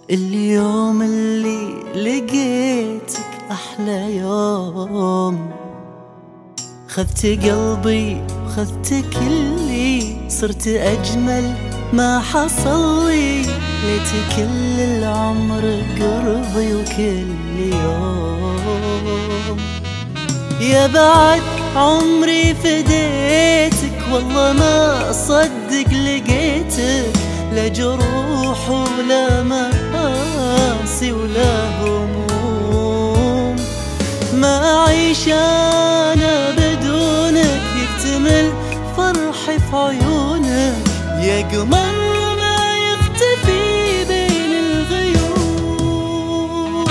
اليوم اللي لقيتك أحلى يوم، خذت قلبي وخذت كلي، صرت أجمل ما حصل لي، ليت كل العمر قربي وكل يوم. يا بعد عمري فديتك، والله ما أصدق لقيتك، لا جروح ولا مآسي ولا هموم، ما أعيش أنا بدونك، يكتمل فرحي في عيونك، يا قمر ما يختفي بين الغيوم.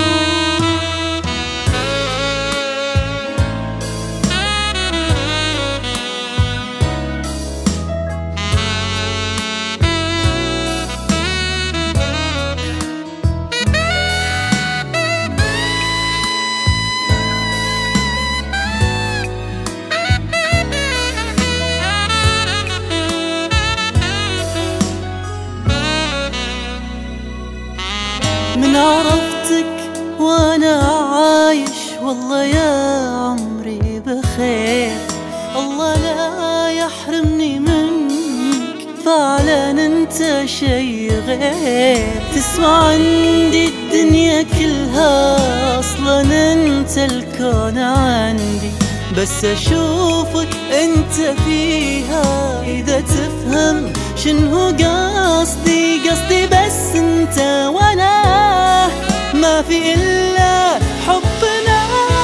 من عرفتك وانا عايش، والله يا عمري بخير، الله لا يحرمني منك، فعلا انت شي غير، تسوى عندي الدنيا كلها، اصلا انت الكون عندي، بس اشوفك انت فيها، اذا تفهم شنو قصدي بس انت وانا، ما في إلا حبنا.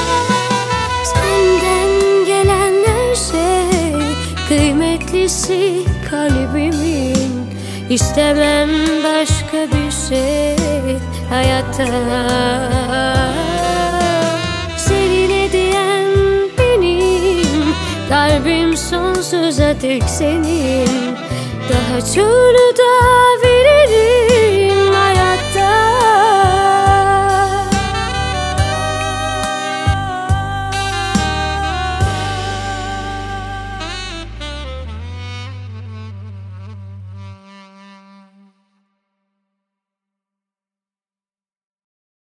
Senden gelen her şey kıymetlisi kalbimin, İstemem başka bir şey hayatta. Seninle diyen benim, kalbim sonsuza dek senin, daha çoğunu da veririm.